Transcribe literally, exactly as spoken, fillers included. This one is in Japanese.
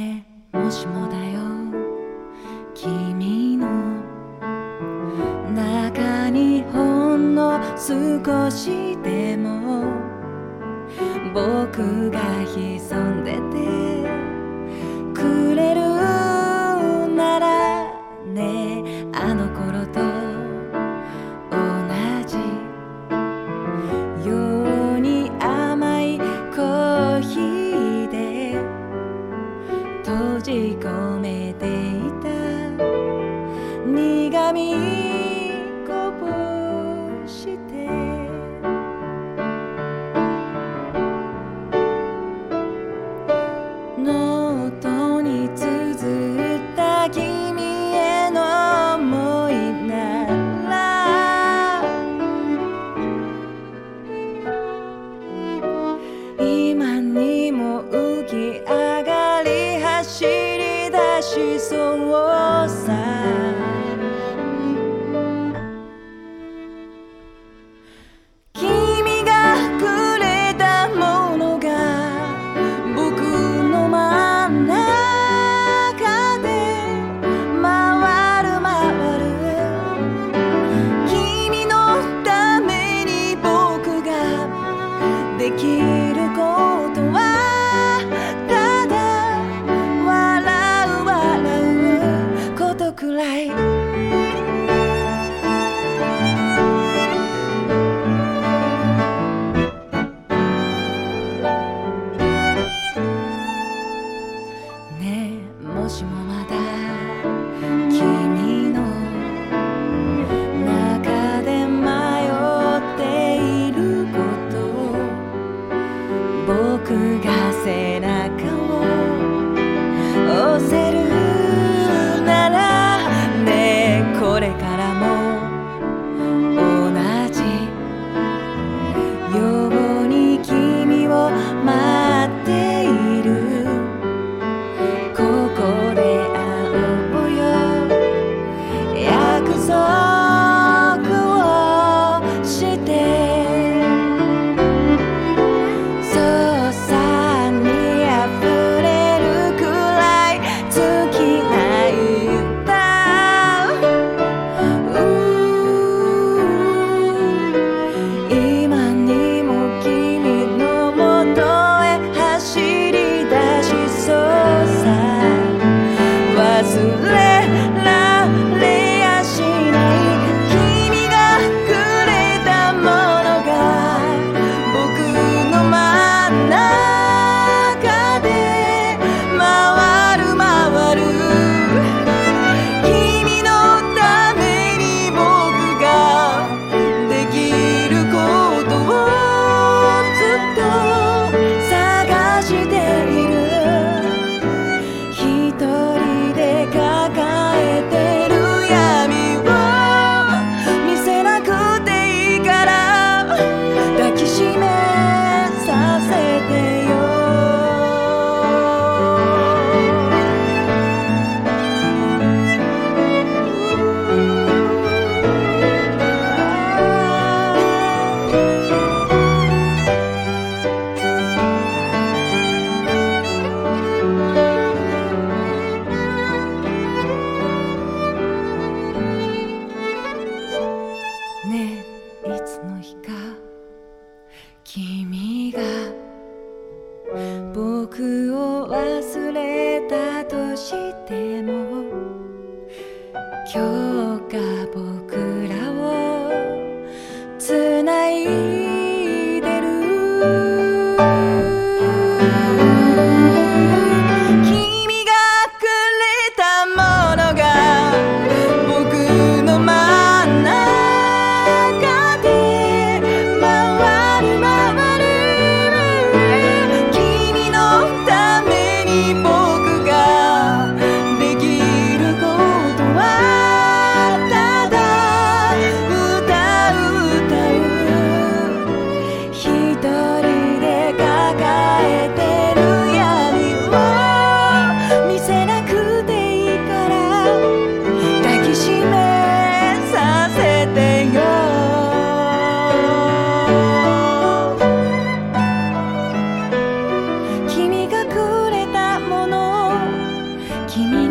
ねえもしもだよ、君の中にほんの少しでも僕が潜んでてくれるならね、あの頃と同じように甘いコーヒーで閉じ込めていた苦みこぼしてノートに綴った君への想いなら今にも浮き上がり走り出しそうさ。君がくれたものが僕の真ん中で回る回る、君のために僕ができることはただ笑う笑うことくらい。ねえもしもまだ君の中で迷っていること、僕が背中を押せるならねえこれからも同じように君を待っている。ここで君